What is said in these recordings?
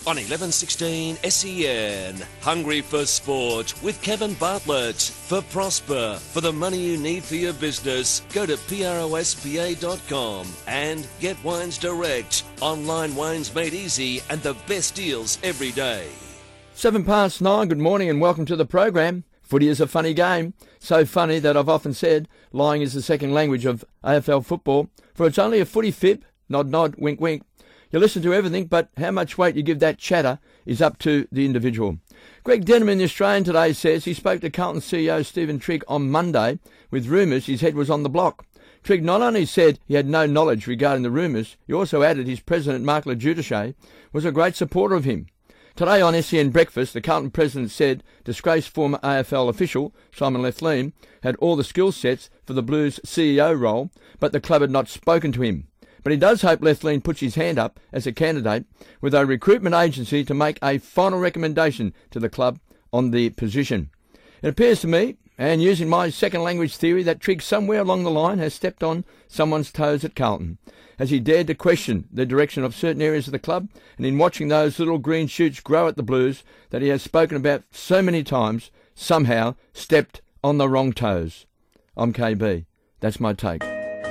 on 1116 SEN. Hungry for sport with Kevin Bartlett. For Prosper, for the money you need for your business, go to prospa.com and get wines direct. Online wines made easy and the best deals every day. 9:07, good morning and welcome to the program. Footy is a funny game. So funny that I've often said lying is the second language of AFL football. For it's only a footy fib, nod nod, wink wink. You listen to everything, but how much weight you give that chatter is up to the individual. Greg Denham in The Australian today says he spoke to Carlton CEO Stephen Trigg on Monday with rumours his head was on the block. Trigg not only said he had no knowledge regarding the rumours, he also added his president Mark LaJudice was a great supporter of him. Today on SEN Breakfast, the Carlton president said disgraced former AFL official Simon Lethlean had all the skill sets for the Blues CEO role, but the club had not spoken to him. But he does hope Lethlean puts his hand up as a candidate with a recruitment agency to make a final recommendation to the club on the position. It appears to me, and using my second language theory, that Trigg somewhere along the line has stepped on someone's toes at Carlton, as he dared to question the direction of certain areas of the club, and in watching those little green shoots grow at the Blues that he has spoken about so many times, somehow stepped on the wrong toes. I'm KB. That's my take.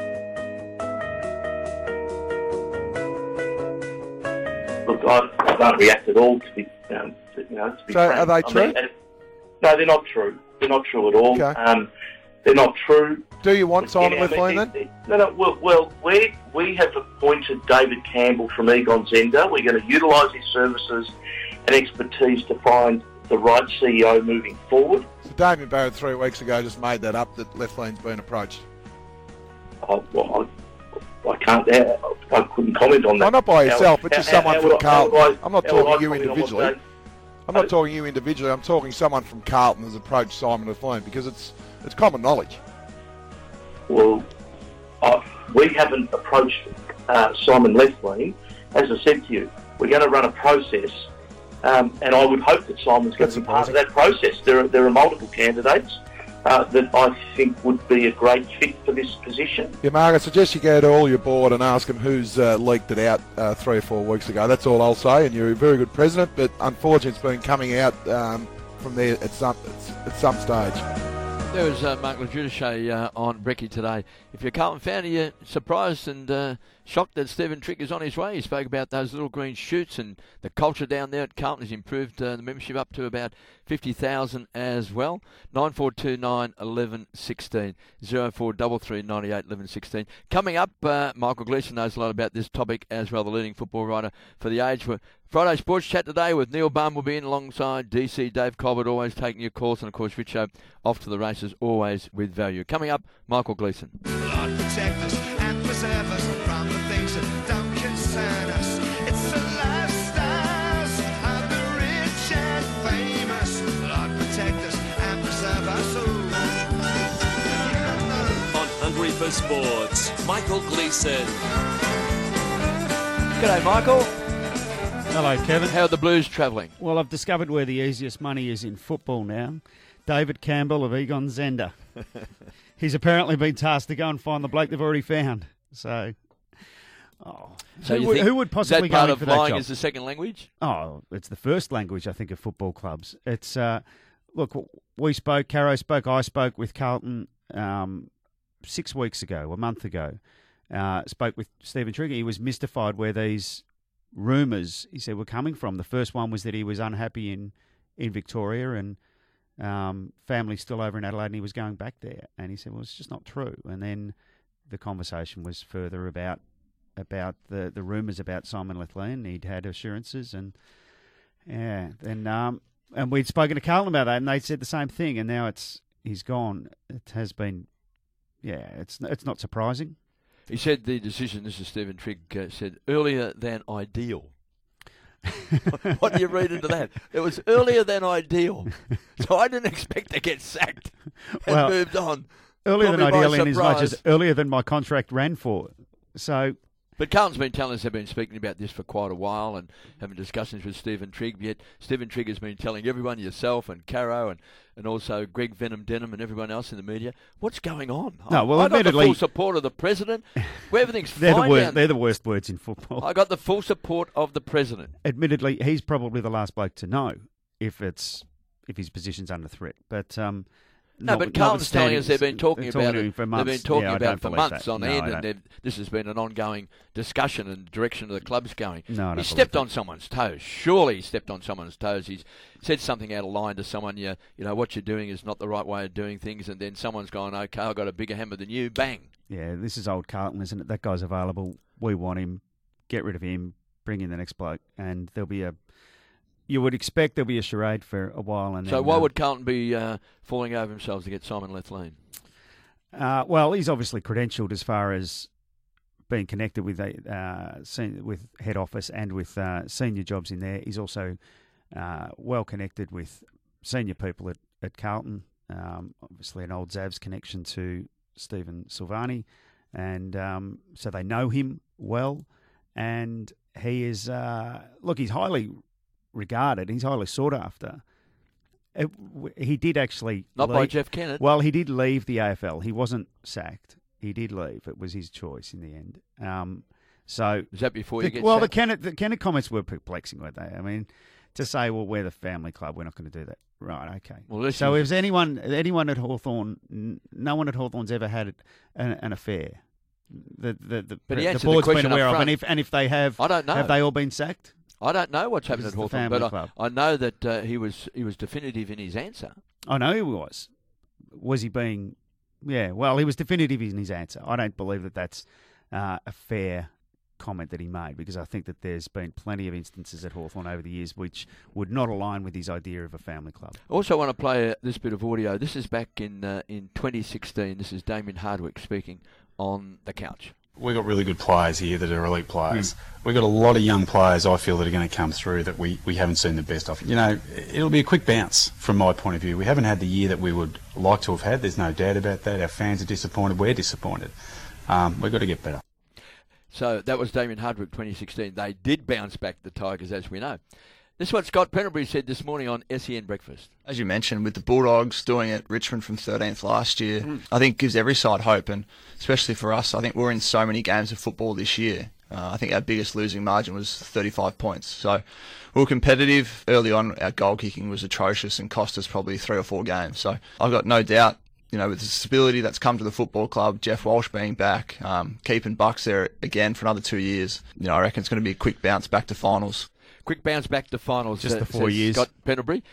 Look, I don't react at all to be So frank. are they true? No, they're not true. They're not true at all. Okay. They're not true. Do you want Simon Lethlean then? No. Well, we have appointed David Campbell from Egon Zender. We're going to utilise his services and expertise to find the right CEO moving forward. So Damien Barrett 3 weeks ago just made that up that Lethlean's been approached. I can't. I couldn't comment on that. No, not by yourself, but just someone from Carlton. I'm not talking you comment on individually. what I'm not talking you individually. I'm talking someone from Carlton has approached Simon Lethlean because it's common knowledge. Well, we haven't approached Simon Lethlean. As I said to you, we're going to run a process, and I would hope that Simon's going to be part of that process. There are multiple candidates that I think would be a great fit for this position. Yeah, Mark, I suggest you go to all your board and ask them who's leaked it out 3 or 4 weeks ago. That's all I'll say, and you're a very good president, but unfortunately it's been coming out from there at some stage. There was Mark LaJudice on Brecky today. If you're a Carlton fan, are you surprised and shocked that Stephen Trigg is on his way? He spoke about those little green shoots and the culture down there at Carlton has improved the membership up to about 50,000 as well. 9429 11 16 0433 98 11 16. Coming up, Michael Gleeson knows a lot about this topic as well, the leading football writer for The Age. Friday Sports Chat today with Neil Barn will be in alongside DC Dave Colbert, always taking your calls, and of course Richo off to the races, always with value. Coming up, Michael Gleeson. Lord, protect us and preserve us from the things that don't concern us. It's the lifestyles of the rich and famous. Lord, protect us and preserve us. On Hungry for Sports, Michael Gleeson. G'day, Michael. Hello, Kevin. How are the Blues travelling? Well, I've discovered where the easiest money is in football now. David Campbell of Egon Zender. He's apparently been tasked to go and find the bloke they've already found. So who would possibly go in for that job? Is that part of lying is the second language? Oh, it's the first language, I think, of football clubs. It's look, we spoke, Caro spoke, I spoke with Carlton 6 weeks ago, a month ago. Spoke with Stephen Trigg. He was mystified where these rumours, he said, were coming from. The first one was that he was unhappy in Victoria and family still over in Adelaide and he was going back there. And he said, well, it's just not true. And then the conversation was further about the rumours about Simon Lethlean. He'd had assurances and we'd spoken to Carlton about that and they said the same thing. And now he's gone. It has been, it's not surprising. He said the decision, this is Stephen Trigg, said earlier than ideal. What do you read into that? It was earlier than ideal. So I didn't expect to get sacked and moved on. Earlier Probably than ideal in as much surprise. as earlier than my contract ran for. So, But Carlton's been telling us they've been speaking about this for quite a while and having discussions with Stephen Trigg. Yet Stephen Trigg has been telling everyone, yourself and Caro and also Greg Venom Denham and everyone else in the media, what's going on? No, well, I got the admittedly- full support of the president. Where everything's They're fine the worst. down They're the worst words in football. I got the full support of the president. Admittedly, he's probably the last bloke to know if his position's under threat. But No, but Carlton's telling us they've been talking about it. for They've months. been talking I about don't it for believe months that. on No, end, I don't. and this has been an ongoing discussion and direction of the club's going. No, I don't he believe stepped that. on someone's toes. Surely he stepped on someone's toes. He's said something out of line to someone. You know what you're doing is not the right way of doing things, and then someone's gone, "Okay, I've got a bigger hammer than you." Bang. Yeah, this is old Carlton, isn't it? That guy's available. We want him. Get rid of him. Bring in the next bloke, and there'll be a. You would expect there'll be a charade for a while, and So then, why would Carlton be falling over themselves to get Simon Lethlean? Well, he's obviously credentialed as far as being connected with with head office and with senior jobs in there. He's also well connected with senior people at Carlton. Obviously, an old Zavs connection to Stephen Silvani, and so they know him well. And he is he's highly regarded. He's highly sought after. He did actually Not leave. by Jeff Kennett. Well, he did leave the AFL. He wasn't sacked. He did leave. It was his choice in the end. So Is that before you get the sacked? Kennett comments were perplexing, weren't they? I mean, to say, well, we're the family club, we're not going to do that. Right, okay. Well, this so is- if anyone at Hawthorn, no one at Hawthorn's ever had an affair. But he the answered the board's been question aware up of, front. and if they have, I don't know. have they all been sacked? I don't know what's happened This at is the Hawthorn, family but club. I know that he was definitive in his answer. I know he was. Was he being? Yeah. Well, he was definitive in his answer. I don't believe that that's a fair comment that he made, because I think that there's been plenty of instances at Hawthorn over the years which would not align with his idea of a family club. I also want to play this bit of audio. This is back in 2016. This is Damien Hardwick speaking on the couch. We've got really good players here that are elite players. We've got a lot of young players, I feel, that are going to come through that we haven't seen the best of. You know, it'll be a quick bounce from my point of view. We haven't had the year that we would like to have had. There's no doubt about that. Our fans are disappointed. We're disappointed. We've got to get better. So that was Damien Hardwick 2016. They did bounce back, the Tigers, as we know. This is what Scott Pennebury said this morning on SEN Breakfast. As you mentioned, with the Bulldogs doing it, Richmond from 13th last year, I think gives every side hope, and especially for us, I think we're in so many games of football this year. I think our biggest losing margin was 35 points. So we were competitive. Early on, our goal kicking was atrocious and cost us probably 3 or 4 games. So I've got no doubt, you know, with the stability that's come to the football club, Jeff Walsh being back, keeping Bucks there again for another 2 years, you know, I reckon it's going to be a quick bounce back to finals. Quick bounce back to finals. Just the 4 says years. Scott Pennebury.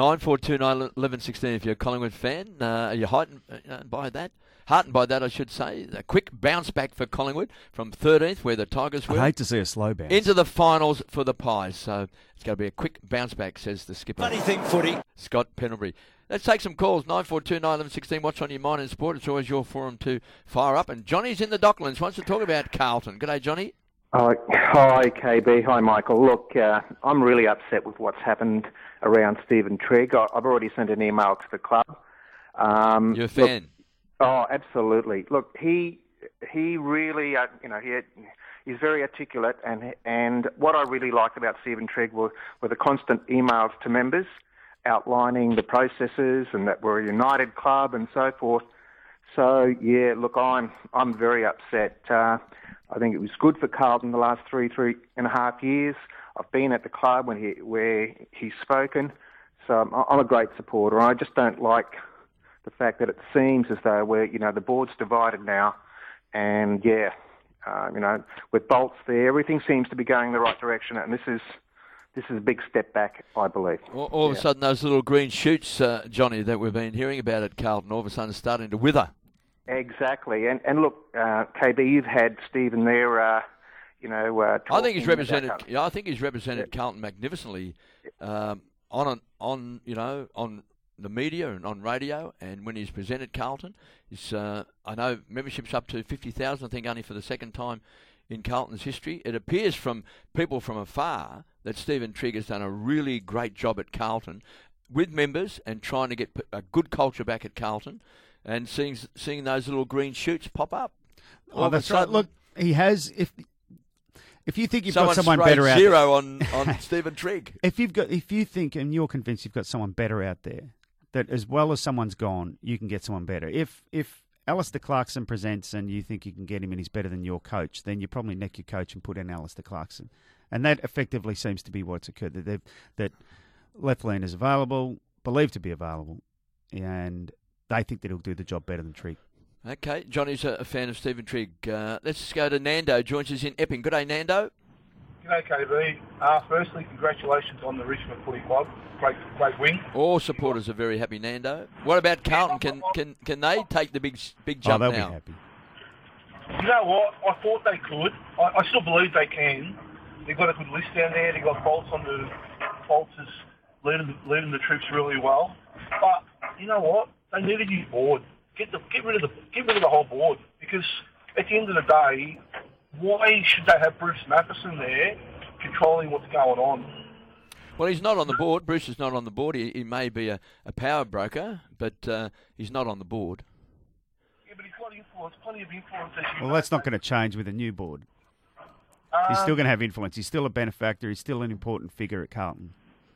94291116 if you're a Collingwood fan. Are you heartened by that? Heartened by that, I should say. A quick bounce back for Collingwood from 13th, where the Tigers I'd were, hate to see a slow bounce. into the finals for the Pies. So it's going to be a quick bounce back, says the skipper. Funny thing, footy. Scott Pennebury. Let's take some calls. 94291116. What's on your mind in sport? It's always your forum to fire up. And Johnny's in the Docklands. Wants to talk about Carlton. G'day, Johnny. Hi, KB. Hi, Michael. Look, I'm really upset with what's happened around Stephen Trigg. I've already sent an email to the club. You're a fan. Oh, absolutely. Look, he really, he's very articulate, and what I really liked about Stephen Trigg were the constant emails to members outlining the processes and that we're a united club and so forth. So yeah, look, I'm very upset. I think it was good for Carlton the last three and a half years. I've been at the club where he's spoken, so I'm a great supporter. I just don't like the fact that it seems as though the board's divided now, and with Bolts there, everything seems to be going the right direction, and this is a big step back, I believe. All of a sudden, those little green shoots, Johnny, that we've been hearing about at Carlton, all of a sudden starting to wither. Exactly, and look, KB, you've had Stephen there. I think he's talking represented. about- Yeah, I think he's represented Carlton magnificently on the media and on radio, and when he's presented Carlton, I know membership's up to 50,000. I think only for the second time in Carlton's history. It appears from people from afar that Stephen Trigg has done a really great job at Carlton with members and trying to get a good culture back at Carlton, and seeing those little green shoots pop up. Oh, that's right. Look, he has. If If you think you've Someone got someone sprayed better out zero on Stephen Trigg. if you think and you're convinced you've got someone better out there, that as well as someone's gone, you can get someone better. If Alistair Clarkson presents and you think you can get him and he's better than your coach, then you probably neck your coach and put in Alistair Clarkson. And that effectively seems to be what's occurred. That Lethlean is available, believed to be available, and they think that he'll do the job better than Trigg. Okay, Johnny's a fan of Stephen Trigg. Let's go to Nando, joins us in Epping. Good day, Nando. G'day, KB. Firstly, congratulations on the Richmond Footy Club. Great win. All supporters are very happy, Nando. What about Carlton? Can they take the big jump they'll now? be happy. You know what? I thought they could. I still believe they can. They've got a good list down there. They've got Bolts is leading the troops really well. But you know what? They need a new board. Get rid of the whole board, because at the end of the day, why should they have Bruce Matheson there controlling what's going on? Well, he's not on the board. Bruce is not on the board. He may be a power broker, but he's not on the board. Yeah, but he's got influence, plenty of influence. Well, that's not going to change with a new board. He's still going to have influence. He's still a benefactor. He's still an important figure at Carlton.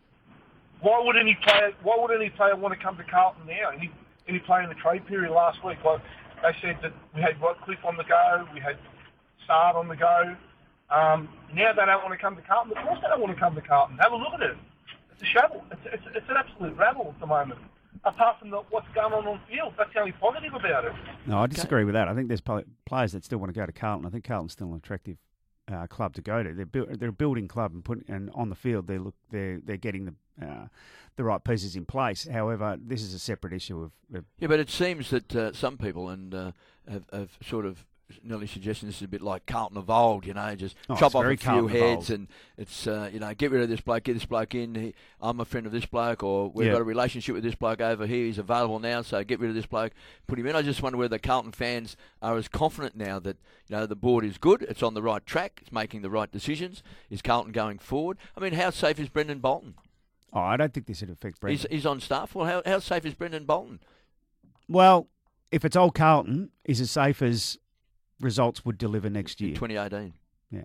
Why would any player want to come to Carlton now? Any player in the trade period last week, like they said that we had Cliff on the go, we had Sard on the go. Now they don't want to come to Carlton. Of course they don't want to come to Carlton. Have a look at it. It's a shovel. It's an absolute rabble at the moment. Apart from what's going on the field, that's the only positive about it. No, I disagree with that. I think there's players that still want to go to Carlton. I think Carlton's still an attractive club to go to. They're a building club, and on the field they're getting the right pieces in place. However, this is a separate issue of Yeah, but it seems that some people have sort of nearly suggesting this is a bit like Carlton of old, just chop off a few heads and it's, get rid of this bloke, get this bloke in. I'm a friend of this bloke, or we've got a relationship with this bloke over here. He's available now, so get rid of this bloke, put him in. I just wonder whether Carlton fans are as confident now that the board is good, it's on the right track, it's making the right decisions. Is Carlton going forward? I mean, how safe is Brendan Bolton? Oh, I don't think this would affect Brendan. He's on staff. Well, how safe is Brendan Bolton? Well, if it's old Carlton, is as safe as results would deliver next year. 2018. Yeah.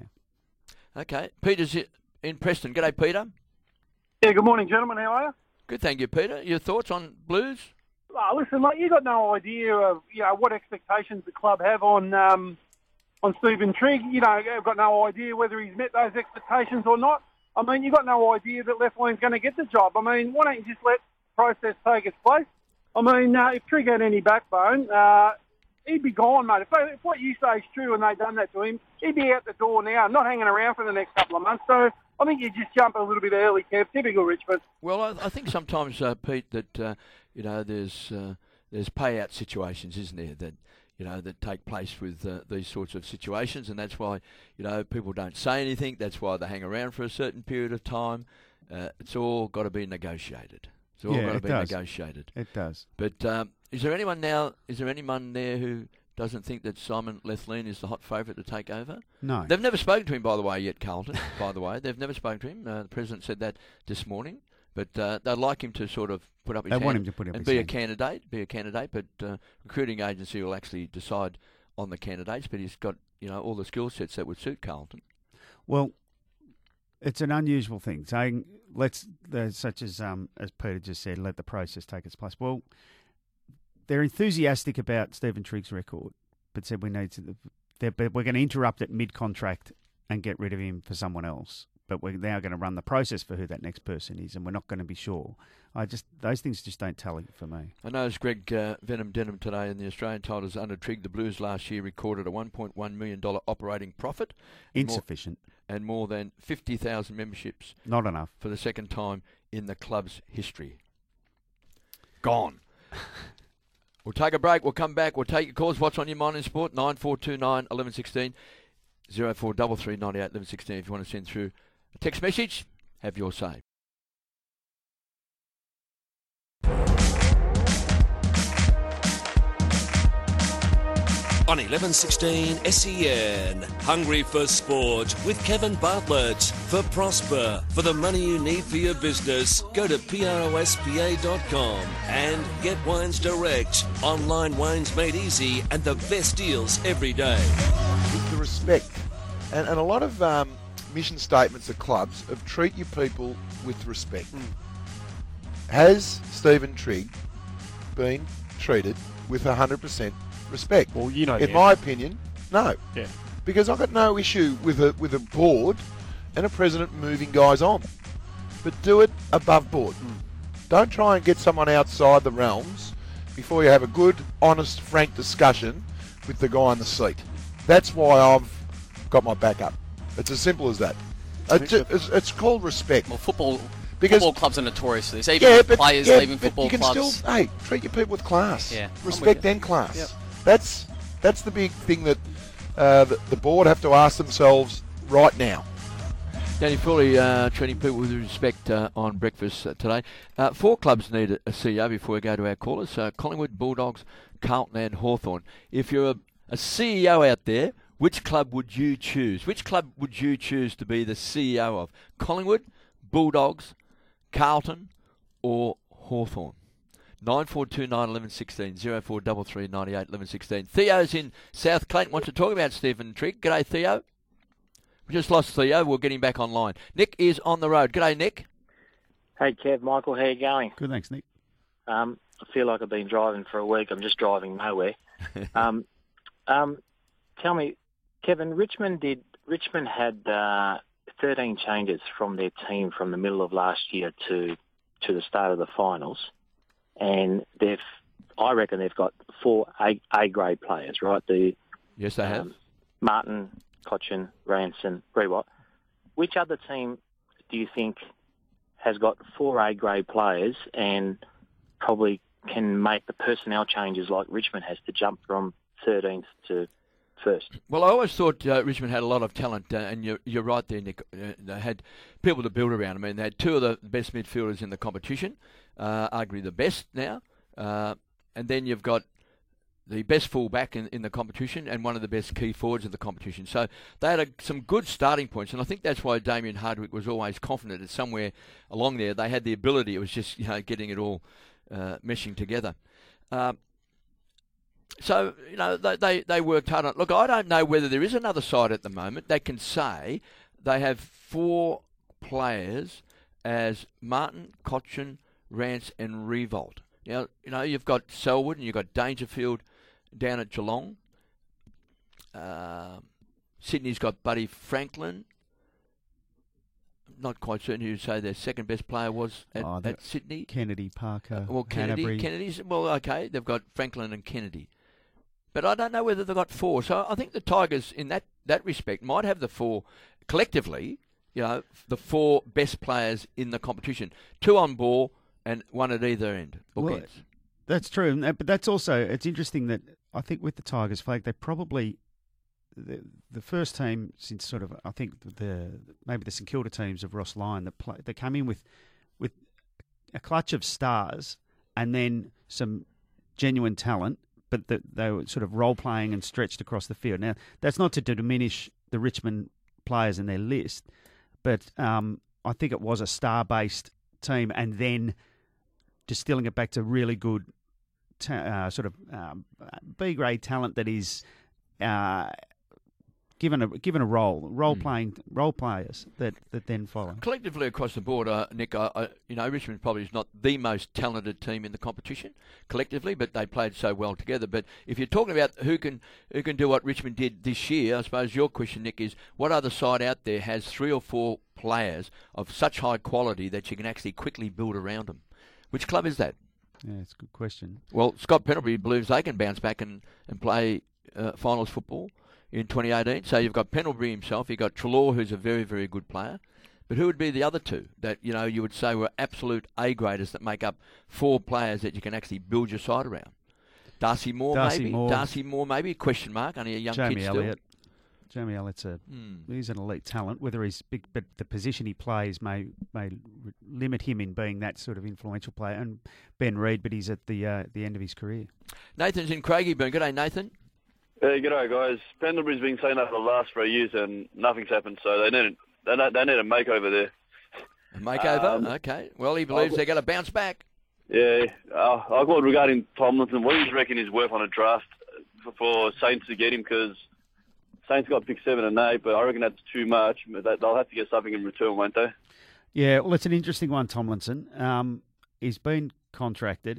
Okay. Peter's in Preston. G'day, Peter. Yeah, good morning, gentlemen. How are you? Good, thank you, Peter. Your thoughts on Blues? Listen, mate, you got no idea of what expectations the club have on Stephen Trigg. You've got no idea whether he's met those expectations or not. I mean, you've got no idea that Lethlean's going to get the job. I mean, why don't you just let the process take its place? I mean, if Trigg had any backbone, he'd be gone, mate. If what you say is true and they've done that to him, he'd be out the door now, not hanging around for the next couple of months. So I think you just jump a little bit early, Kev. Typical Richmond. Well, I think sometimes, Pete, that there's payout situations, isn't there, that take place with these sorts of situations, and that's why people don't say anything. That's why they hang around for a certain period of time. It's all got to be negotiated. It's all got to be negotiated. It does. But is there anyone there who doesn't think that Simon Lethlean is the hot favourite to take over? No. They've never spoken to him, by the way, yet, Carlton, by the way. They've never spoken to him. The President said that this morning. But they'd like him to sort of put up his hand. They want him to put up and his be a candidate. But recruiting agency will actually decide on the candidates. But he's got all the skill sets that would suit Carlton. Well, it's an unusual thing saying such as Peter just said, let the process take its place. Well, they're enthusiastic about Stephen Trigg's record, but said we're going to interrupt it mid-contract and get rid of him for someone else. But we're now going to run the process for who that next person is, and we're not going to be sure. Those things just don't tally for me. I know as Greg Venom Denham today in the Australian titles under Trigg, the Blues last year recorded a $1.1 million operating profit. Insufficient. And more than 50,000 memberships. Not enough. For the second time in the club's history. Gone. We'll take a break. We'll come back. We'll take your calls. What's on your mind in sport? 9429 1116 0433 98 1116 if you want to send through a text message. Have your say. On 1116 SEN, Hungry for Sport with Kevin Bartlett. For Prosper, for the money you need for your business, go to prospa.com and get Wines Direct. Online wines made easy and the best deals every day. With the respect And a lot of mission statements of clubs of treat your people with respect. Has Stephen Trigg been treated with 100% respect? Well, you know, in my opinion, no. Yeah. Because I've got no issue with a board and a president moving guys on, but do it above board. Don't try and get someone outside the realms before you have a good, honest, frank discussion with the guy in the seat. That's why I've got my back up. It's as simple as that. It's called respect. Well, football clubs are notorious for this. Even players leaving football you can clubs. Still, treat your people with class. Yeah, respect and class. Yep. That's the big thing that the board have to ask themselves right now. Danny Foley treating people with respect on breakfast today. 4 clubs need a CEO before we go to our callers. Collingwood, Bulldogs, Carlton and Hawthorn. If you're a CEO out there, which club would you choose? Which club would you choose to be the CEO of? Collingwood, Bulldogs, Carlton or Hawthorn? 9429 11 16 0433 98 11 16. Theo's in South Clayton wants to talk about Stephen Trigg. G'day, Theo. We just lost Theo. We'll get him back online. Nick is on the road. G'day, Nick. Hey, Kev, Michael, how you going? Good, thanks, Nick. I feel like I've been driving for a week. I'm just driving nowhere. Tell me, Kevin, Richmond had 13 changes from their team from the middle of last year to the start of the finals, and I reckon they've got 4 A-grade players, right? Yes, they have. Martin, Cotchin, Ranson, Rewott. Which other team do you think has got 4 A-grade players and probably can make the personnel changes like Richmond has to jump from 13th to first? Well, I always thought Richmond had a lot of talent, and you're right there, Nick. They had people to build around. I mean, they had 2 of the best midfielders in the competition, arguably the best now, and then you've got the best fullback in the competition and one of the best key forwards of the competition. So they had some good starting points, and I think that's why Damien Hardwick was always confident that somewhere along there they had the ability. It was just getting it all meshing together. So, they worked hard on it. Look, I don't know whether there is another side at the moment that can say they have 4 players as Martin, Cotchin, Rance and Revolt. Now, you've got Selwood and you've got Dangerfield down at Geelong. Sydney's got Buddy Franklin. Not quite certain who you'd say their second best player was at Sydney. Kennedy, Parker, Kennedy's, well, okay, they've got Franklin and Kennedy. But I don't know whether they've got 4. So I think the Tigers, in that respect, might have the 4 collectively, the 4 best players in the competition. 2 on ball and 1 at either end. Well, that's true. But that's also, it's interesting that I think with the Tigers flag, they probably, the first team since sort of, I think maybe the St Kilda teams of Ross Lyon, they come in with a clutch of stars and then some genuine talent, but they were sort of role-playing and stretched across the field. Now, that's not to diminish the Richmond players in their list, but I think it was a star-based team and then distilling it back to really good B-grade talent that is given a role players that then follow. Collectively across the board, Nick, Richmond probably is not the most talented team in the competition collectively, but they played so well together. But if you're talking about who can do what Richmond did this year, I suppose your question, Nick, is what other side out there has 3 or 4 players of such high quality that you can actually quickly build around them? Which club is that? Yeah, it's a good question. Well, Scott Pendlebury believes they can bounce back and play finals football in 2018. So you've got Pendlebury himself, you've got Treloar, who's a very, very good player. But who would be the other 2 that, you would say were absolute A-graders that make up 4 players that you can actually build your side around? Darcy Moore, maybe? Question mark, only a young kid still. Jamie Elliott's he's an elite talent. Whether he's big, but the position he plays may limit him in being that sort of influential player. And Ben Reid, but he's at the end of his career. Nathan's in Craigieburn. Good day, Nathan. Hey, g'day, guys. Pendlebury's been saying that for the last 3 years and nothing's happened, so they need a makeover there. A makeover? Okay. Well, he believes they're going to bounce back. Yeah. I got regarding Tomlinson, what do you reckon he's worth on a draft for Saints to get him? Because Saints got pick 7 and 8, but I reckon that's too much. They'll have to get something in return, won't they? Yeah, well, it's an interesting one, Tomlinson. He's been contracted.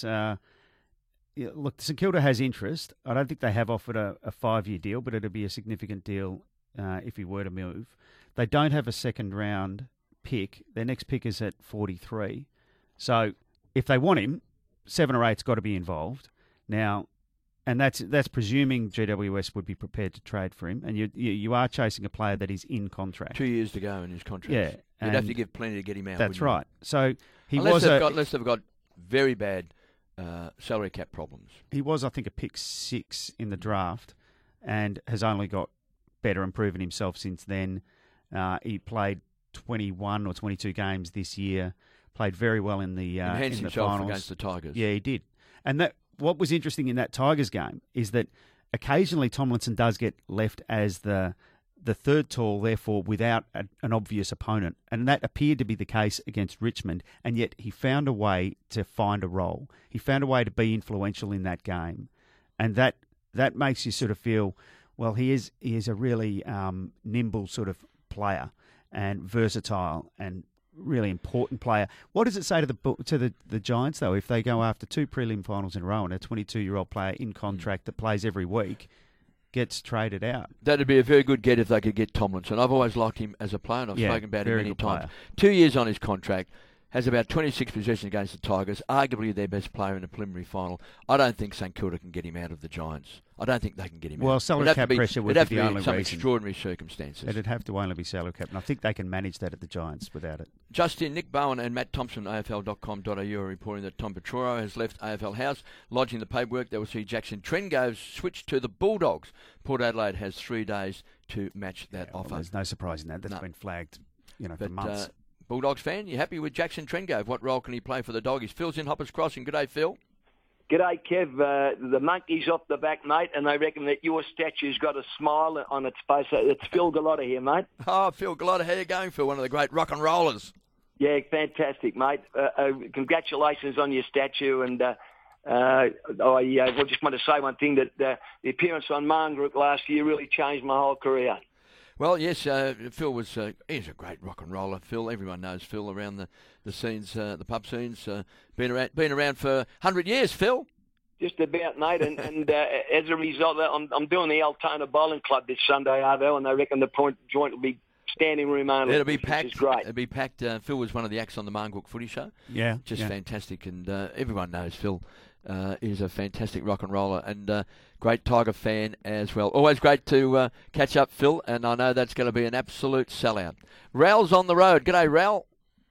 Look, St Kilda has interest. I don't think they have offered a 5-year deal, but it'd be a significant deal if he were to move. They don't have a second-round pick. Their next pick is at 43. So if they want him, 7 or 8's got to be involved. Now, and that's presuming GWS would be prepared to trade for him. And you are chasing a player that is in contract. 2 years to go in his contract. Yeah. You'd have to give plenty to get him out. That's right. So unless they've got very bad salary cap problems. He was, I think, a pick 6 in the draft and has only got better and proven himself since then. He played 21 or 22 games this year, played very well in the Enhanced in the himself finals. against the Tigers. Yeah, he did. And what was interesting in that Tigers game is that occasionally Tomlinson does get left as the third tall, therefore without an obvious opponent. And that appeared to be the case against Richmond, and yet he found a way to find a role. He found a way to be influential in that game. And that makes you sort of feel, well, he is a really nimble sort of player and versatile and really important player. What does it say to the Giants, though, if they go after 2 prelim finals in a row and a 22-year-old player in contract that plays every week gets traded out? That'd be a very good get if they could get Tomlinson. I've always liked him as a player, and I've spoken about him many times. 2 years on his contract, has about 26 possessions against the Tigers, arguably their best player in the preliminary final. I don't think St Kilda can get him out of the Giants. I don't think they can get him out. Well, salary cap pressure would be the only reason. Extraordinary circumstances. It'd have to only be salary cap, and I think they can manage that at the Giants without it. Justin, Nick Bowen and Matt Thompson, AFL.com.au, are reporting that Tom Petroro has left AFL House, lodging the paperwork that will see Jackson Trengove switch to the Bulldogs. Port Adelaide has 3 days to match that offer. There's no surprise in that. That's been flagged, for months. Bulldogs fan, you happy with Jackson Trengove? What role can he play for the Doggies? Phil's in Hoppers Crossing. Good day, Phil. G'day, Kev. The monkey's off the back, mate, and they reckon that your statue's got a smile on its face. It's Phil Gallotta here, mate. Oh, Phil Gallotta, how you going, Phil? One of the great rock and rollers. Yeah, fantastic, mate. Congratulations on your statue, and I just want to say one thing, that the appearance on Marngrook last year really changed my whole career. Well, yes, Phil was he's a great rock and roller, Phil. Everyone knows Phil around the scenes, the pub scenes. Been around for 100 years, Phil. Just about, mate, and as a result, I'm doing the Altona Bowling Club this Sunday, Arvo, and they reckon the point joint will be standing room only. It'll be packed. Which is great. It'll be packed. Phil was one of the acts on the Marngrook Footy Show. Yeah, just fantastic, and everyone knows Phil is a fantastic rock and roller and great Tiger fan as well. Always great to catch up, Phil, and I know that's going to be an absolute sellout. Ral's on the road. G'day, Ral.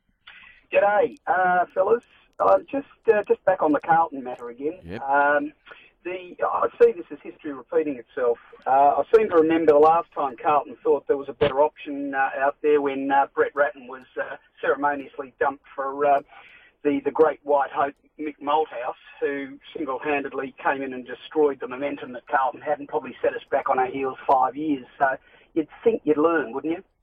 G'day, fellas. Just back on the Carlton matter again. Yep. I see this as history repeating itself. I seem to remember the last time Carlton thought there was a better option out there when Brett Ratton was ceremoniously dumped for the great white hope Mick Malthouse, who single-handedly came in and destroyed the momentum that Carlton had and probably set us back on our heels 5 years. So you'd think you'd learn, wouldn't you?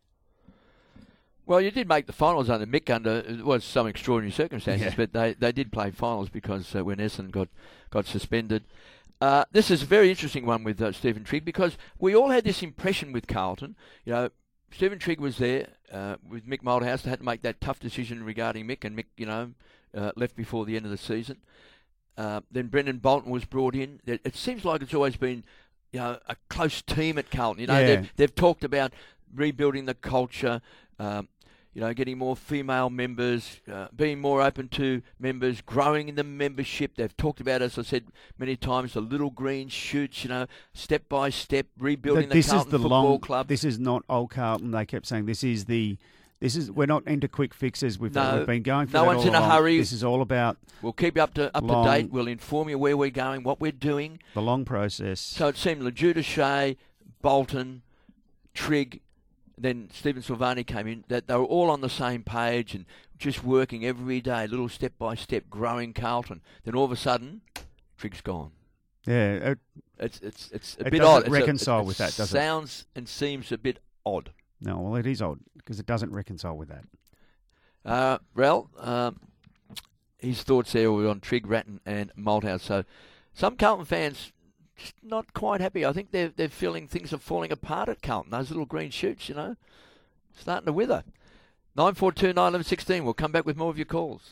Well, you did make the finals under Mick. It was some extraordinary circumstances, but they did play finals because when Essendon got suspended. This is a very interesting one with Stephen Trigg, because we all had this impression with Carlton. You know, Stephen Trigg was there with Mick Malthouse. They had to make that tough decision regarding Mick, and Mick, left before the end of the season. Then Brendan Bolton was brought in. It seems like it's always been, a close team at Carlton. They've talked about rebuilding the culture. Getting more female members, being more open to members, growing in the membership. They've talked about, as I said many times, the little green shoots, step by step, rebuilding the Carlton Football Club. This is not old Carlton. They kept saying we're not into quick fixes. We've been going for no that one's all in a along. hurry. This is all about. We'll keep you up to date. We'll inform you where we're going, what we're doing. The long process. So it seemed LeJuda Shea, Bolton, Trigg, then Stephen Silvani came in, that they were all on the same page and just working every day, little step by step, growing Carlton. Then all of a sudden, Trigg's gone. Yeah, it's a bit odd. It reconcile with that, doesn't it? Sounds and seems a bit odd. No, well, it is odd because it doesn't reconcile with that. Rel, his thoughts there were on Trigg, Ratton and Malthouse. So some Carlton fans just not quite happy. I think they're feeling things are falling apart at Carlton. Those little green shoots, starting to wither. 942 911 16. We'll come back with more of your calls.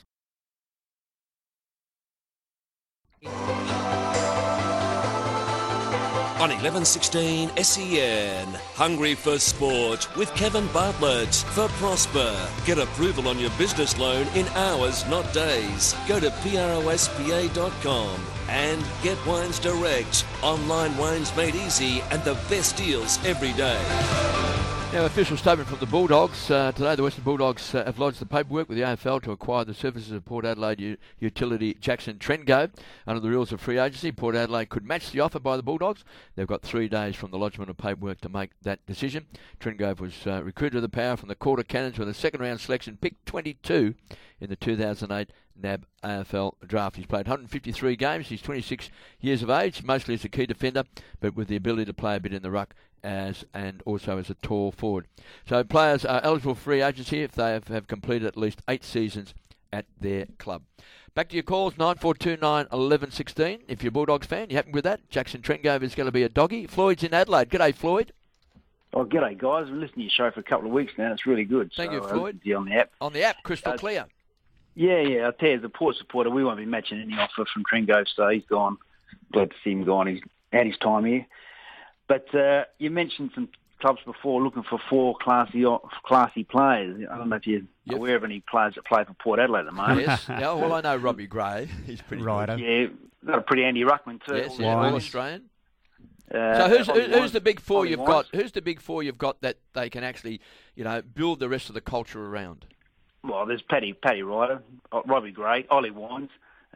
On 1116 SEN, Hungry for Sport with Kevin Bartlett for Prosper. Get approval on your business loan in hours, not days. Go to prospa.com and get Wines Direct. Online wines made easy and the best deals every day. Now, official statement from the Bulldogs. Today, the Western Bulldogs have lodged the paperwork with the AFL to acquire the services of Port Adelaide utility Jackson Trengove. Under the rules of free agency, Port Adelaide could match the offer by the Bulldogs. They've got 3 days from the lodgement of paperwork to make that decision. Trengove was recruited to the Power from the Quarter Cannons with a second-round selection, pick 22 in the 2008 NAB AFL draft. He's played 153 games. He's 26 years of age, mostly as a key defender, but with the ability to play a bit in the ruck and also as a tall forward. So players are eligible for free agency if they have completed at least 8 seasons at their club. Back to your calls, 9429 1116. If you're a Bulldogs fan, you happy with that? Jackson Trengove is going to be a doggy. Floyd's in Adelaide. G'day, Floyd. Oh, g'day, guys. I've been listening to your show for a couple of weeks now. It's really good. Thank you, Floyd. On the app. On the app, crystal clear. Yeah. I tell you, as a Port supporter, we won't be matching any offer from Trengove, so he's gone. Glad to see him gone. He's had his time here. But you mentioned some clubs before looking for 4 classy players. I don't know if you're aware of any players that play for Port Adelaide at the moment. Yes. Yeah, well, I know Robbie Gray. He's pretty good. Yeah, got a pretty Andy Ruckman too. Yes, all Australian. So who's the big 4 you've got? Who's the big 4 you've got that they can actually, build the rest of the culture around? Well, there's Paddy Ryder, Robbie Gray, Ollie Wines,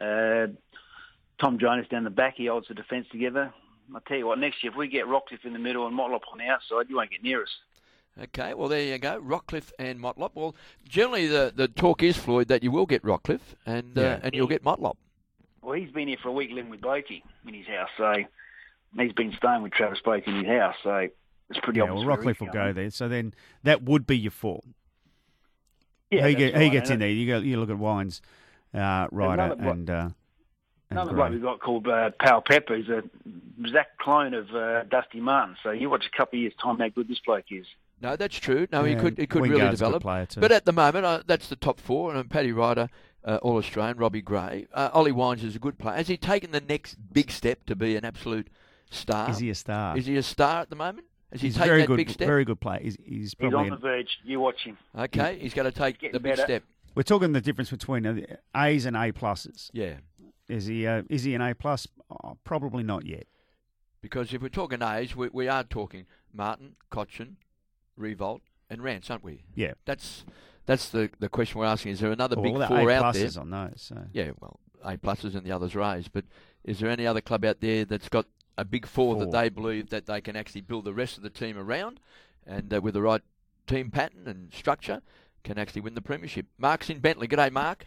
Tom Jonas down the back. He holds the defence together. I'll tell you what, next year, if we get Rockcliffe in the middle and Motlop on the outside, you won't get near us. Okay, well, there you go. Rockcliffe and Motlop. Well, generally the talk is, Floyd, that you will get Rockcliffe and you'll get Motlop. Well, he's been here for a week living with Blakey in his house, so he's been staying with Travis Blakey in his house, so it's pretty obvious. Well, Rockcliffe will go there, so then that would be your 4. Yeah, he gets in there. You look at Wines, Ryder, and another bloke we've got called Powell Pepper is a exact clone of Dusty Martin. So you watch a couple of years' time how good this bloke is. No, that's true. No, he could really develop. But at the moment, that's the top 4. And Paddy Ryder, All Australian, Robbie Gray, Ollie Wines is a good player. Has he taken the next big step to be an absolute star? Is he a star? Is he a star at the moment? Has he taken very that good, big step? Very good player. He's probably on the verge. You watch him. Okay, he's going to take the big step. We're talking the difference between A's and A pluses. Yeah. Is he an A plus? Oh, probably not yet. Because if we're talking A's, we are talking Martin, Cochin, Revolt, and Rance, aren't we? Yeah. That's the question we're asking. Is there another big 4 A out there? pluses on those. So. Yeah, well, A pluses and the others are A's. But is there any other club out there that's got a big 4 that they believe that they can actually build the rest of the team around, and with the right team pattern and structure, can actually win the premiership? Mark's in Bentley. G'day, Mark.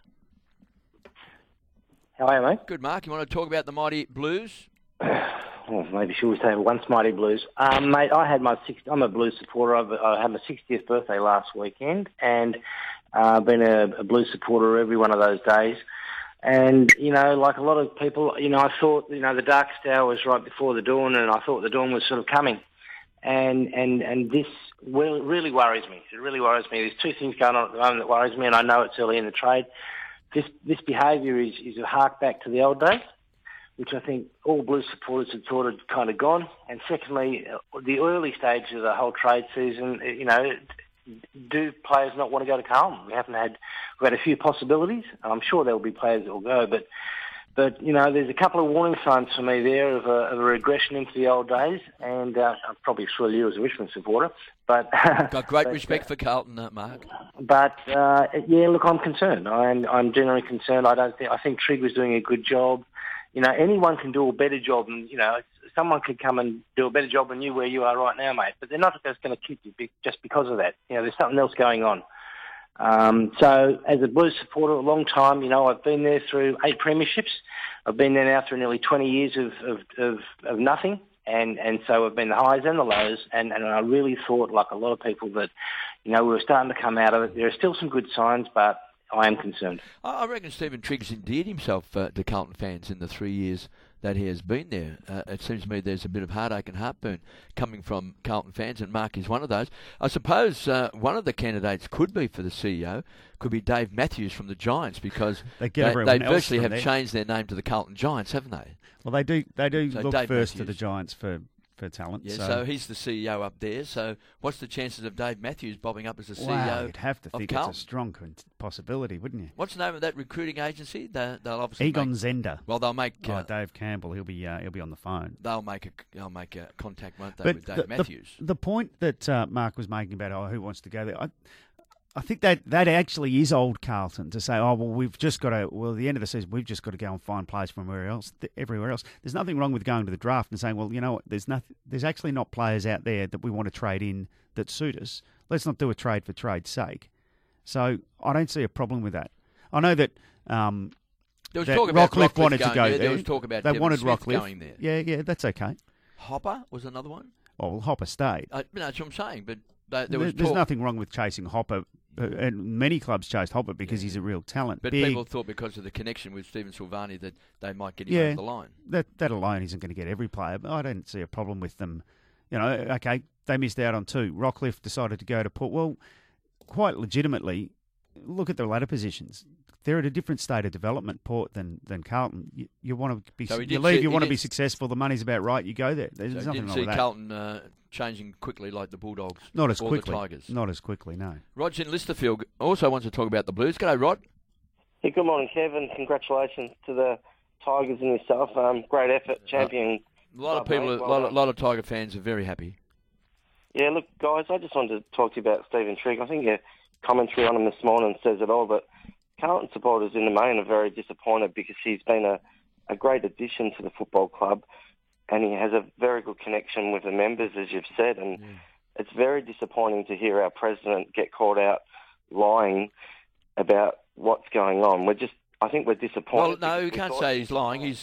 How are you, mate? Good, Mark. You want to talk about the Mighty Blues? Well, maybe should we say once Mighty Blues? Mate, I'm a Blues supporter. I had my 60th birthday last weekend, and been a Blues supporter every one of those days. And, like a lot of people, I thought, the darkest hour was right before the dawn, and I thought the dawn was sort of coming. And this really worries me. It really worries me. There's 2 things going on at the moment that worries me, and I know it's early in the trade. This behaviour is a hark back to the old days, which I think all Blues supporters have sort of kind of gone. And secondly, the early stage of the whole trade season, do players not want to go to Carlton? We've had a few possibilities. I'm sure there will be players that will go, but there's a couple of warning signs for me there of a regression into the old days, and I'm probably sure you as a Richmond supporter, but got great respect for Carlton, Mark. But look, I'm concerned. I'm generally concerned. I think Trigg was doing a good job. Anyone can do a better job, and someone could come and do a better job than you where you are right now, mate. But they're not just going to keep you just because of that. There's something else going on. So as a Blues supporter, a long time, I've been there through 8 premierships. I've been there now through nearly 20 years of nothing. And so I've been the highs and the lows. And I really thought, like a lot of people, that, we were starting to come out of it. There are still some good signs, but I am concerned. I reckon Stephen Triggs endeared himself to Carlton fans in the 3 years that he has been there. It seems to me there's a bit of heartache and heartburn coming from Carlton fans, and Mark is one of those. I suppose one of the candidates could be for the CEO, could be Dave Matthews from the Giants, because they virtually have changed their name to the Carlton Giants, haven't they? Well, they do So look Dave first to Matthews. the Giants for talent. Yeah, so he's the CEO up there. So what's the chances of Dave Matthews bobbing up as the CEO? You'd have to think Carlton? it's a strong possibility, wouldn't you? What's the name of that recruiting agency? They'll obviously Egon make, Zender. Well, they'll make Dave Campbell. He'll be on the phone. They'll make a contact, won't they, But with Dave Matthews? The point that Mark was making about who wants to go there, I think that actually is old Carlton to say, we've just got to, at the end of the season, we've just got to go and find players from everywhere else. There's nothing wrong with going to the draft and saying, well, you know what, there's actually not players out there that we want to trade in that suit us. Let's not do a trade for trade's sake. So I don't see a problem with that. I know that there was talk about Rockcliffe wanted to go there. There was talk about they Devin wanted Smith Rockcliffe going there. Yeah, that's okay. Hopper was another one. Oh, well, Hopper stayed. No, that's what I'm saying. But there's nothing wrong with chasing Hopper. And many clubs chased Hopper because he's a real talent. But people thought because of the connection with Stephen Silvani that they might get him over the line. That alone isn't going to get every player. But I don't see a problem with them. You know, okay, they missed out on 2. Rockcliffe decided to go to Port. Well, quite legitimately, look at the ladder positions. They're at a different state of development, Port, than Carlton. You want to be, you leave. You want to be successful. The money's about right. You go there. There's nothing wrong with that. Carlton changing quickly like the Bulldogs. Not as or quickly. The Tigers. Not as quickly. No. Rod's in Listerfield also wants to talk about the Blues. G'day, Rod. Hey, good morning, Kevin. Congratulations to the Tigers and yourself. Great effort, champion. A lot of people, a lot of Tiger fans are very happy. Yeah, look, guys, I just wanted to talk to you about Stephen Trigg. I think your commentary on him this morning says it all, but Carlton supporters in the main are very disappointed because he's been a great addition to the football club and he has a very good connection with the members, as you've said, and it's very disappointing to hear our president get caught out lying about what's going on. I think we're disappointed. Well, no, you can't say he's lying. He's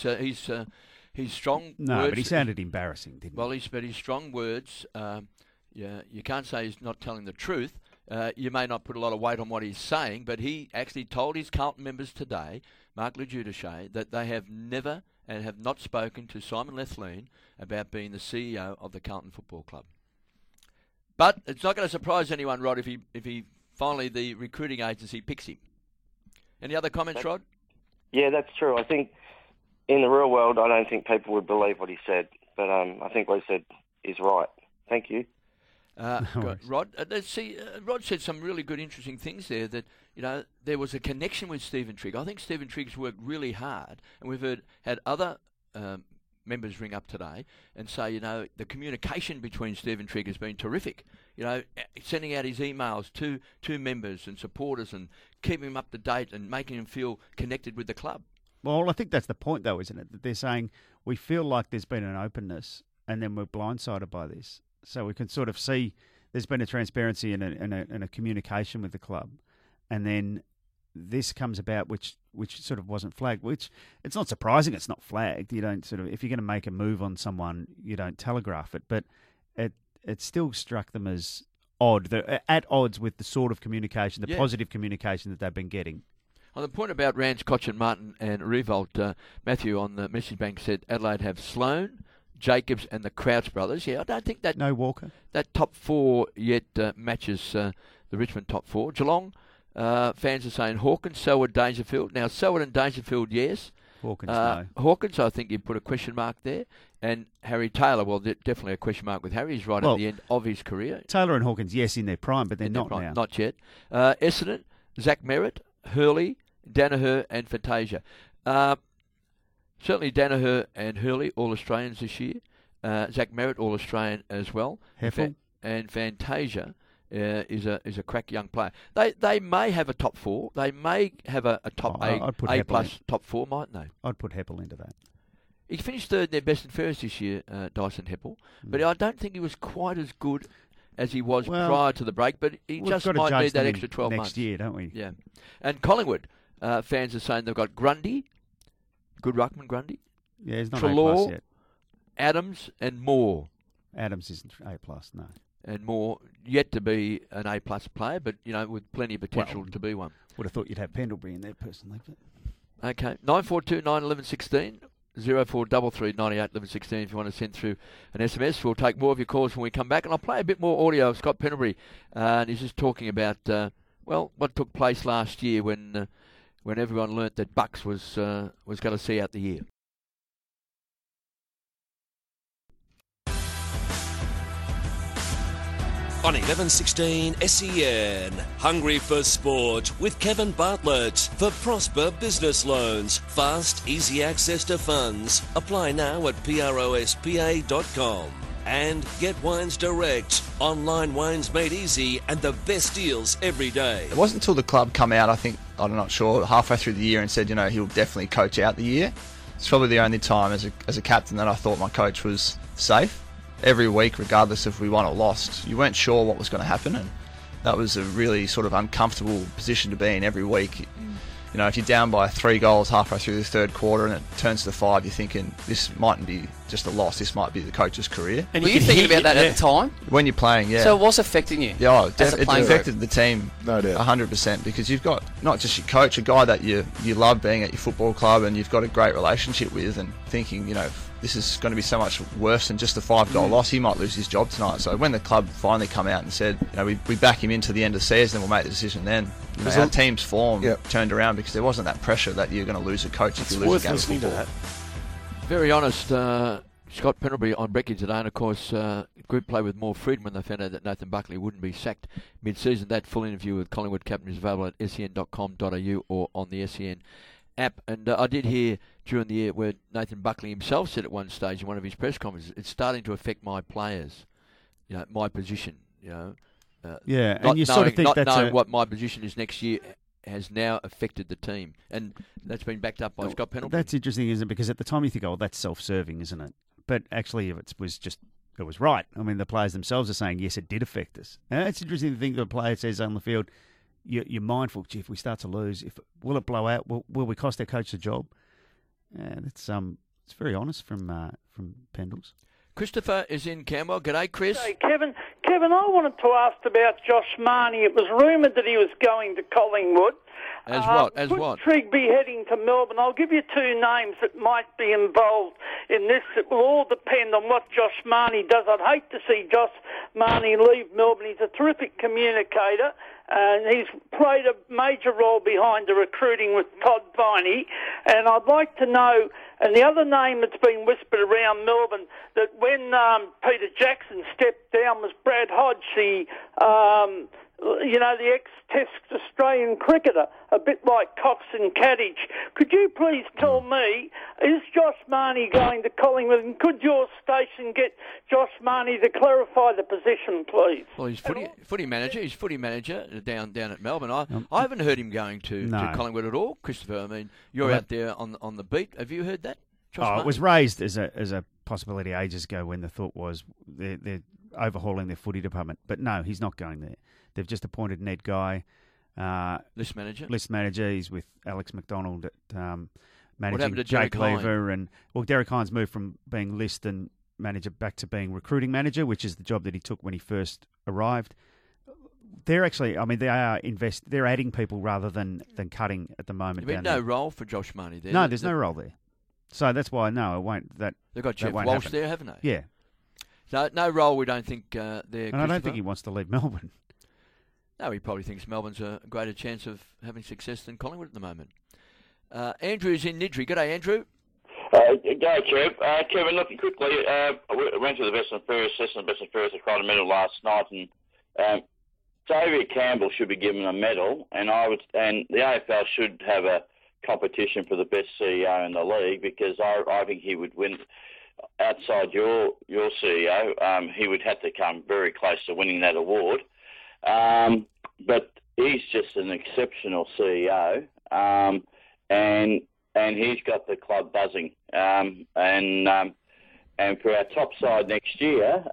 strong No, words. but he sounded embarrassing, didn't he? Well, his strong words, you can't say he's not telling the truth. You may not put a lot of weight on what he's saying, but he actually told his Carlton members today, Mark Lejudice, that they have never and have not spoken to Simon Lethlean about being the CEO of the Carlton Football Club. But it's not going to surprise anyone, Rod, if he finally the recruiting agency picks him. Any other comments, Rod? Yeah, that's true. I think in the real world, I don't think people would believe what he said, but I think what he said is right. Thank you. Rod, Rod said some really good, interesting things there. That there was a connection with Stephen Trigg. I think Stephen Trigg's worked really hard, and we've had other members ring up today and say, the communication between Stephen Trigg has been terrific. Sending out his emails to members and supporters and keeping him up to date and making him feel connected with the club. Well, I think that's the point, though, isn't it? That they're saying we feel like there's been an openness, and then we're blindsided by this. So we can sort of see there's been a transparency and a communication with the club, and then this comes about, which sort of wasn't flagged. Which it's not surprising it's not flagged. You don't if you're going to make a move on someone, you don't telegraph it. But it still struck them as odd. They're at odds with the sort of communication, the positive communication that they've been getting. On the point about Rance, Cochin, Martin and Revolt, Matthew on the message bank said Adelaide have Sloane, Jacobs and the Crouch brothers. Yeah, I don't think that... No Walker. That top 4 yet matches the Richmond top 4. Geelong fans are saying Hawkins, Selwood, Dangerfield. Now, Selwood and Dangerfield, yes. Hawkins, no. Hawkins, I think you put a question mark there. And Harry Taylor, well, definitely a question mark with Harry. He's right at the end of his career. Taylor and Hawkins, yes, in their prime, but they're not prime, now. Not yet. Essendon, Zach Merritt, Hurley, Danaher and Fantasia. Certainly Danaher and Hurley, all Australians this year. Zach Merritt, all Australian as well. Heffel. And Fantasia is a crack young player. They may have a top 4. They may have a top A plus top 4, mightn't they? I'd put Heppel into that. He finished third in their best and fairest this year, Dyson Heppel. But I don't think he was quite as good as he was prior to the break. But he just might need that extra 12 months. Next year, don't we? Yeah. And Collingwood fans are saying they've got Grundy, good ruckman Grundy. Yeah, he's not Treloar, A+ yet. Adams and Moore. Adams isn't A+, no. And Moore yet to be an A+ player, but with plenty of potential to be one. Would have thought you'd have Pendlebury in there personally. But... Okay, 942 911 16. 0433 98 11 16 if you want to send through an SMS. We'll take more of your calls when we come back, and I'll play a bit more audio of Scott Pendlebury. And he's just talking about what took place last year when everyone learnt that Bucks was going to see out the year. On 1116 SEN, Hungry for Sport with Kevin Bartlett for Prosper Business Loans. Fast, easy access to funds. Apply now at prospa.com. And Get Wines Direct. Online wines made easy and the best deals every day. It wasn't until the club come out, I'm not sure, halfway through the year and said, he'll definitely coach out the year. It's probably the only time as a captain that I thought my coach was safe. Every week, regardless if we won or lost, you weren't sure what was going to happen, and that was a really sort of uncomfortable position to be in every week. If you're down by 3 goals halfway through the third quarter and it turns to 5, you're thinking, this mightn't be just a loss, this might be the coach's career. And were you thinking about that at the time? When you're playing, yeah. So it was affecting you? Yeah, it affected the team, no doubt, 100%, because you've got not just your coach, a guy that you love being at your football club and you've got a great relationship with, and thinking, this is going to be so much worse than just a 5-goal loss. He might lose his job tonight. So when the club finally come out and said, we back him into the end of the season, we'll make the decision then. Our team's form turned around because there wasn't that pressure that you're going to lose a coach if you lose a game of football. Very honest, Scott Pendlebury on Brecky today, and of course, group play with Moore Friedman. They found out that Nathan Buckley wouldn't be sacked mid-season. That full interview with Collingwood captain is available at sen.com.au or on the SEN app. And I did hear during the year where Nathan Buckley himself said at one stage in one of his press conferences, it's starting to affect my players, my position, and you sort of think not knowing what my position is next year has now affected the team, and that's been backed up by Scott Pendlebury. That's interesting, isn't it? Because at the time you think, that's self-serving, isn't it? But actually, it was right. I mean, the players themselves are saying, yes, it did affect us. And it's interesting to think that a player says on the field, you're mindful, if we start to lose, will it blow out? Will we cost our coach the job? It's very honest from Pendles. Christopher is in Camberwell. G'day, Chris. Hey, Kevin, I wanted to ask about Josh Marnie. It was rumoured that he was going to Collingwood. As what? Could Trigg be heading to Melbourne? I'll give you 2 names that might be involved in this. It will all depend on what Josh Marnie does. I'd hate to see Josh Marnie leave Melbourne. He's a terrific communicator, and he's played a major role behind the recruiting with Todd Viney. And I'd like to know, and the other name that's been whispered around Melbourne, that when Peter Jackson stepped down was Brad Hodge, the ex-Test Australian cricketer, a bit like Cox and Caddich. Could you please tell me, is Josh Marnie going to Collingwood, and could your station get Josh Marnie to clarify the position, please? Well, he's footy manager. He's footy manager down at Melbourne. I haven't heard him going to Collingwood at all, Christopher. I mean, you're out there on the beat. Have you heard that, Josh Marnie? It was raised as a possibility ages ago when the thought was they're overhauling their footy department. But no, he's not going there. They've just appointed Ned Guy, list manager. He's with Alex McDonald at managing Jake Lever, and Derek Hines moved from being list and manager back to being recruiting manager, which is the job that he took when he first arrived. They're actually, they're adding people rather than cutting at the moment. There's no role for Josh Marnie there. No, there's no role there. So that's why it won't. They've got Jeff Walsh there, haven't they? Yeah. So no role, we don't think there. And I don't think he wants to leave Melbourne. No, he probably thinks Melbourne's a greater chance of having success than Collingwood at the moment. Andrew's in Nidri. G'day, Andrew. G'day, Kev. Kevin, looking quickly, I went to the Best and Fairest session of Best and Fairest at Crichton Medal last night, and Xavier Campbell should be given a medal, and the AFL should have a competition for the best CEO in the league, because I think he would win. Outside your CEO, he would have to come very close to winning that award. But he's just an exceptional CEO, and he's got the club buzzing. And for our top side next year,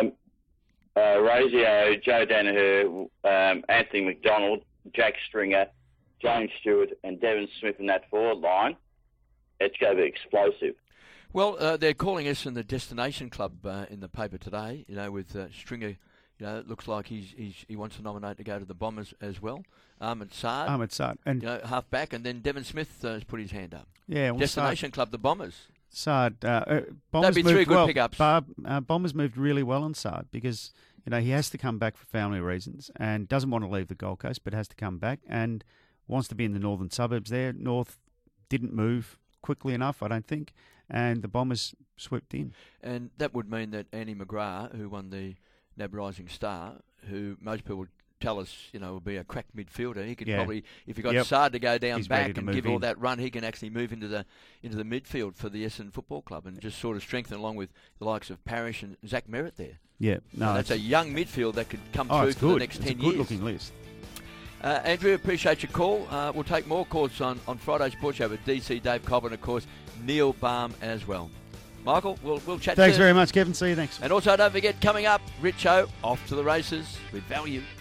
Razio, Joe Danaher, Anthony McDonald, Jack Stringer, James Stewart, and Devon Smith in that forward line, it's going to be explosive. Well, they're calling us in the Destination Club in the paper today. With Stringer. It looks like he wants to nominate to go to the Bombers as well. Ahmed Saad, and half back, and then Devon Smith has put his hand up. Yeah, Destination Club, the Bombers. Saad, That'd Bombers be moved three good well. pickups. Bombers moved really well on Saad because he has to come back for family reasons and doesn't want to leave the Gold Coast, but has to come back and wants to be in the northern suburbs there. North didn't move quickly enough, I don't think, and the Bombers swooped in. And that would mean that Andy McGrath, who won the NAB Rising Star, who most people tell us, will be a crack midfielder. He could probably, if he got Saad to go down back and give all that run, he can actually move into the midfield for the Essendon Football Club and just sort of strengthen along with the likes of Parrish and Zach Merritt there. Yeah, no, that's a young midfield that could come through for the next 10 years. It's a good-looking list. Andrew, appreciate your call. We'll take more calls on Friday's Sports Show with DC Dave Cobb and, of course, Neil Baum as well. Michael, we'll chat Thanks soon. very much, Kevin. See you next week. And also, don't forget, coming up, Richo off to the races with value.